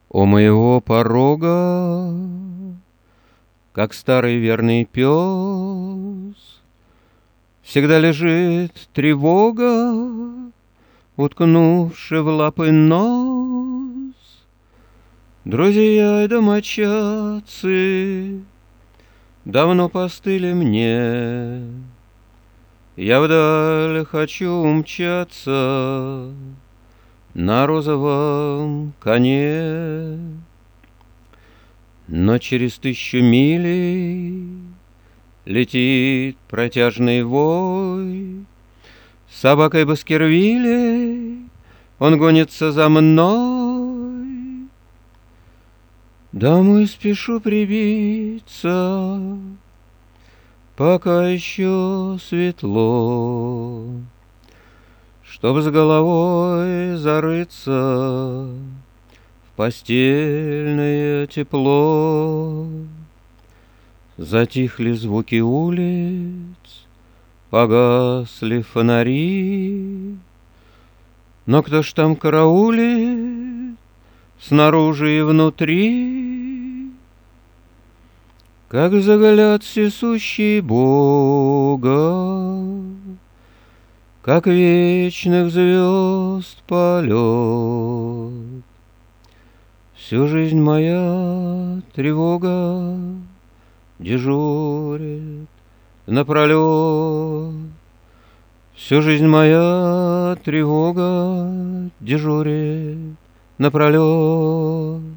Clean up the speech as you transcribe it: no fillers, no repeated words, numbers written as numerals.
У моего порога, как старый верный пес, всегда лежит тревога, уткнувши в лапы нос. Друзья и домочадцы давно постыли мне, я вдаль хочу умчаться на розовом коне. Но через 1000 милей летит протяжный вой. С собакой Баскервилей он гонится за мной. Домой спешу прибиться, пока еще светло, чтоб с головой зарыться в постельное тепло. Затихли звуки улиц, погасли фонари, но кто ж там караулит снаружи и внутри? Как взгляд всесущий Бога, как вечных звезд полет. Всю жизнь моя тревога дежурит напролет. Всю жизнь моя тревога дежурит напролет.